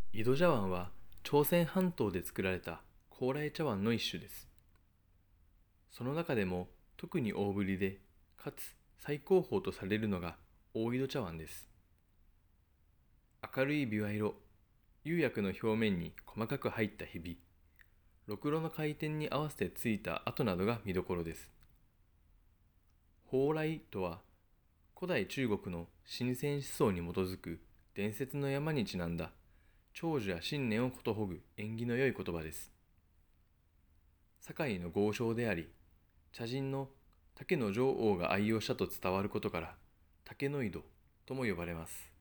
井戸茶碗は朝鮮半島で作られた高麗茶碗の一種です。その中でも特に大ぶりで、かつ最高峰とされるのが大井戸茶碗です。明るい琵琶色、釉薬の表面に細かく入ったひび、ろくろの回転に合わせてついた跡などが見どころです。蓬莱とは古代中国の神仙思想に基づく伝説の山にちなんだ長寿や新年をことほぐ縁起の良い言葉です。堺の豪商であり、茶人の竹の女王が愛用したと伝わることから、竹の井戸とも呼ばれます。